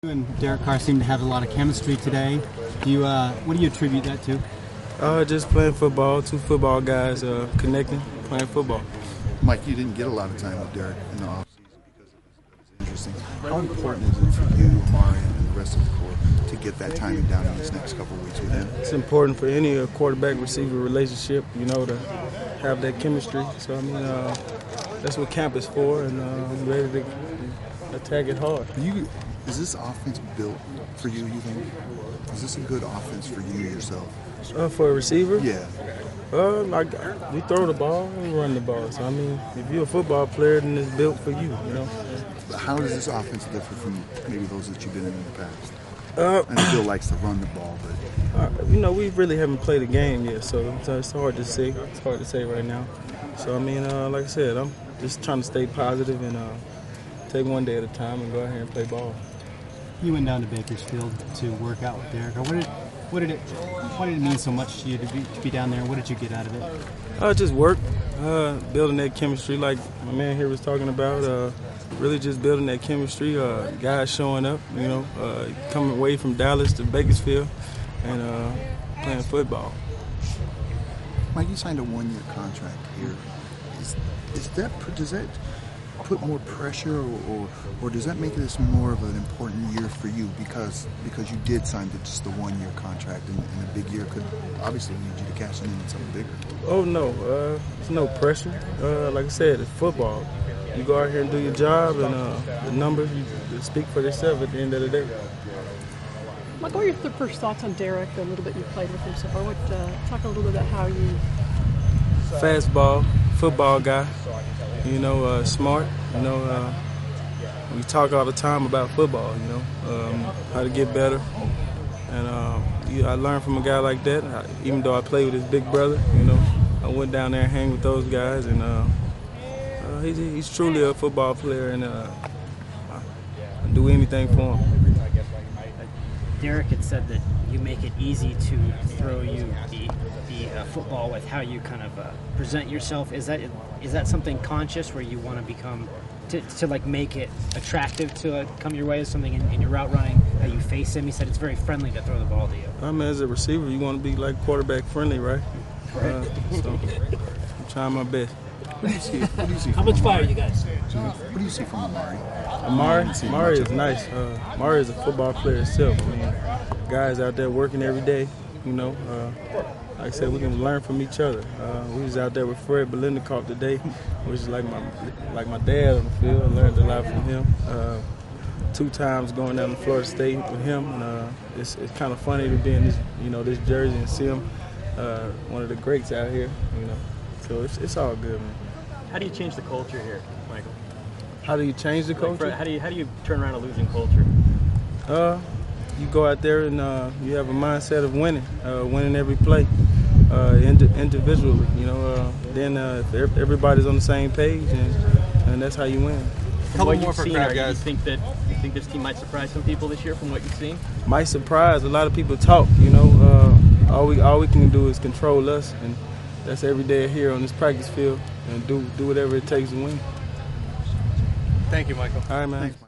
You and Derek Carr seem to have a lot of chemistry today. What do you attribute that to? Just playing football. Two football guys connecting, playing football. Mike, you didn't get a lot of time with Derek in the offseason because it was interesting. How important is it for you, Amari, and the rest of the corps to get that timing down in these next couple of weeks with him? It's important for any quarterback-receiver relationship, to have that chemistry. So, that's what camp is for, and I'm ready to attack it hard. Is this offense built for you think? Is this a good offense for you yourself? For a receiver? Yeah. We throw the ball and we run the ball. So, if you're a football player, then it's built for you, But how does this offense differ from maybe those that you've been in the past? And Bill likes to run the ball, but... we really haven't played a game yet, so it's hard to say. It's hard to say right now. So, like I said, I'm just trying to stay positive and take one day at a time and go out here and play ball. You went down to Bakersfield to work out with Derek. Why did it mean so much to you to be down there? What did you get out of it? Just work, building that chemistry like my man here was talking about. Really just building that chemistry. Guys showing up, coming away from Dallas to Bakersfield and playing football. Mike, you signed a one-year contract here. Does that put more pressure, or does that make this more of an important year for you because you did sign just the one-year contract and a big year could obviously need you to cash in something bigger? Oh no, there's no pressure. Like I said, it's football. You go out here and do your job, and the numbers you speak for themselves at the end of the day. Mike, what are your first thoughts on Derek? A little bit you played with him so far. Talk a little bit about how you... Fastball, football guy. Smart. We talk all the time about football. How to get better. And I learned from a guy like that. Even though I played with his big brother, I went down there and hang with those guys, and he's truly a football player, and I do anything for him. Derek had said that you make it easy to throw you the football with how you kind of present yourself. Is that something conscious where you want to become to like make it attractive to come your way as something in your route running? How you face him? He said it's very friendly to throw the ball to you. As a receiver, you want to be like quarterback friendly, right? So I'm trying my best. What do you see How much fire you guys? What do you see from Amari? Amari is nice. Amari is a football player himself. Guys out there working every day. Like I said, we can learn from each other. We was out there with Fred Bilenikoff today, which is like my dad on the field. I learned a lot from him. 2 times going down to Florida State with him, and it's kind of funny to be in this jersey and see him, one of the greats out here. So it's all good, man. How do you change the culture here, Michael? How do you change the culture? How do you turn around a losing culture? You go out there and you have a mindset of winning every play, individually. Then if everybody's on the same page, and that's how you win. From what you've seen, do you think this team might surprise some people this year from what you've seen? Might surprise. A lot of people talk. All we can do is control us, and that's every day here on this practice field, and do whatever it takes to win. Thank you, Michael. All right, man. Thanks, Mike.